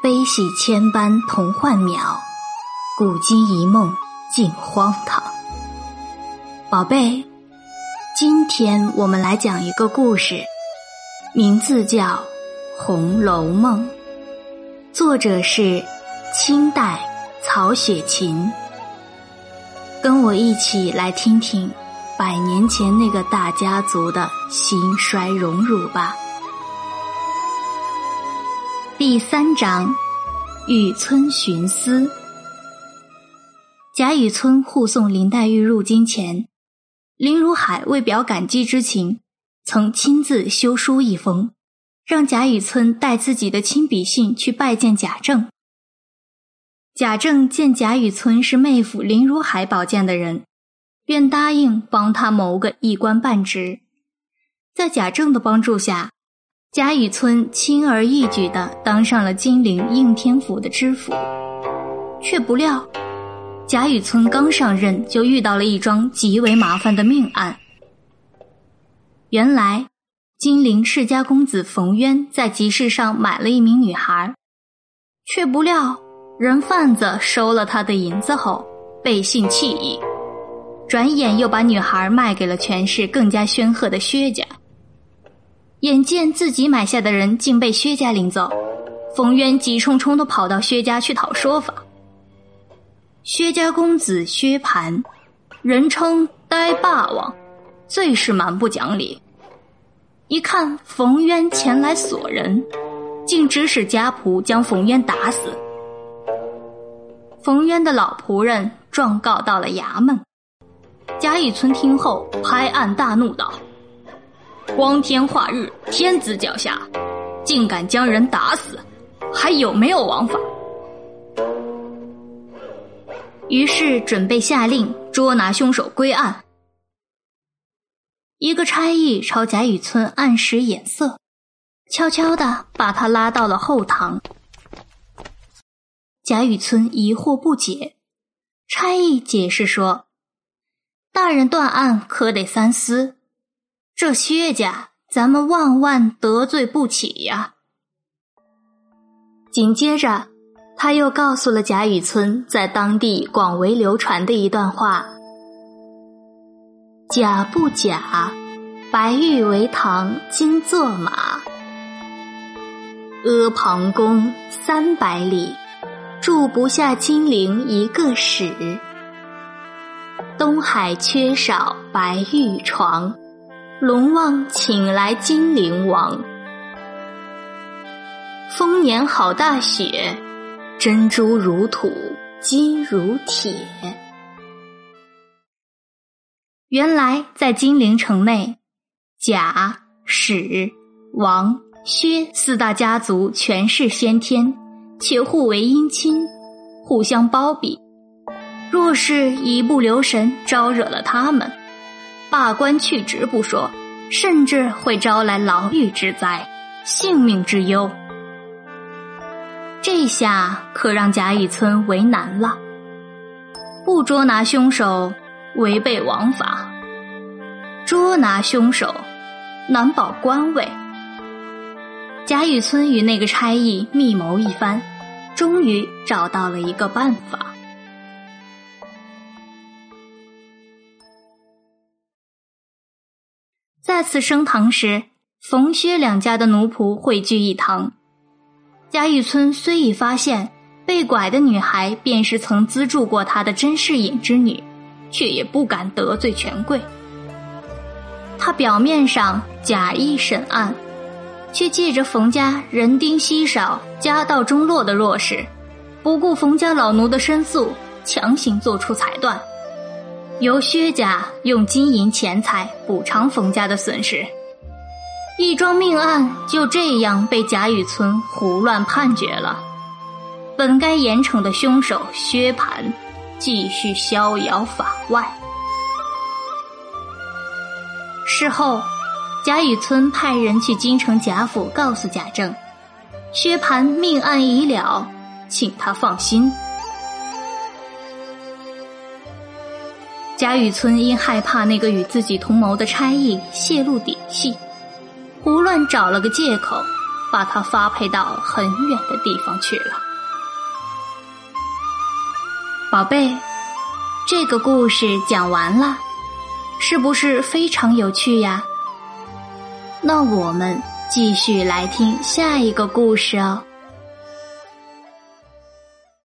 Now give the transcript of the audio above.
悲喜千般同幻渺，古今一梦尽荒唐。宝贝，今天我们来讲一个故事，名字叫《红楼梦》，作者是清代曹雪芹。跟我一起来听听100年前那个大家族的兴衰荣辱吧。第3章，雨村寻思。贾雨村护送林黛玉入京前，林如海为表感激之情，曾亲自修书一封，让贾雨村带自己的亲笔信去拜见贾政。贾政见贾雨村是妹夫林如海保荐的人，便答应帮他谋个一官半职。在贾政的帮助下，贾雨村轻而易举地当上了金陵应天府的知府。却不料贾雨村刚上任就遇到了一桩极为麻烦的命案。原来金陵世家公子冯渊在集市上买了一名女孩，却不料人贩子收了他的银子后背信弃义，转眼又把女孩卖给了权势更加煊赫的薛家。眼见自己买下的人竟被薛家领走，冯渊急冲冲地跑到薛家去讨说法。薛家公子薛蟠，人称呆霸王，最是蛮不讲理。一看冯渊前来索人，竟指使家仆将冯渊打死。冯渊的老仆人状告到了衙门。贾雨村听后拍案大怒道：光天化日，天子脚下，竟敢将人打死，还有没有王法？于是准备下令捉拿凶手归案。一个差役朝贾雨村暗使眼色，悄悄地把他拉到了后堂。贾雨村疑惑不解，差役解释说：大人断案可得三思，这薛家咱们万万得罪不起呀。紧接着他又告诉了贾雨村在当地广为流传的一段话：假不假，白玉为堂金作马，阿房宫300里，住不下金陵一个史。东海缺少白玉床，龙王请来金陵王。丰年好大雪，珍珠如土，金如铁。原来在金陵城内，贾、史、王、薛4大家族权势先天，且互为姻亲，互相包庇。若是一不留神招惹了他们，罢官去职不说，甚至会招来牢狱之灾，性命之忧。这下可让贾雨村为难了，不捉拿凶手违背王法，捉拿凶手难保官位。贾雨村与那个差役密谋一番，终于找到了一个办法。再次升堂时，冯薛2家的奴仆汇聚一堂。贾雨村虽已发现被拐的女孩便是曾资助过他的甄士隐之女，却也不敢得罪权贵。他表面上假意审案，却借着冯家人丁稀少、家道中落的弱势，不顾冯家老奴的申诉，强行做出裁断，由薛家用金银钱财补偿冯家的损失。一桩命案就这样被贾雨村胡乱判决了。本该严惩的凶手薛蟠继续逍遥法外。事后贾雨村派人去京城贾府告诉贾政，薛蟠命案已了，请他放心。贾雨村因害怕那个与自己同谋的差役泄露底细，胡乱找了个借口， 把它发配到很远的地方去了。宝贝，这个故事讲完了，是不是非常有趣呀？那我们继续来听下一个故事哦。